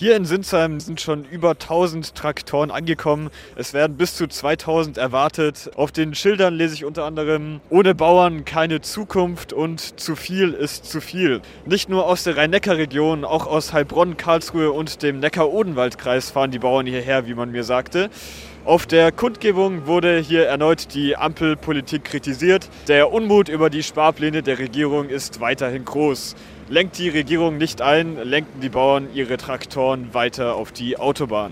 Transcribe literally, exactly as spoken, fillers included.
Hier in Sinsheim sind schon über tausend Traktoren angekommen. Es werden bis zu zweitausend erwartet. Auf den Schildern lese ich unter anderem: Ohne Bauern keine Zukunft und zu viel ist zu viel. Nicht nur aus der Rhein-Neckar-Region, auch aus Heilbronn, Karlsruhe und dem Neckar-Odenwald-Kreis fahren die Bauern hierher, wie man mir sagte. Auf der Kundgebung wurde hier erneut die Ampelpolitik kritisiert. Der Unmut über die Sparpläne der Regierung ist weiterhin groß. Lenkt die Regierung nicht ein, lenken die Bauern ihre Traktoren weiter auf die Autobahn.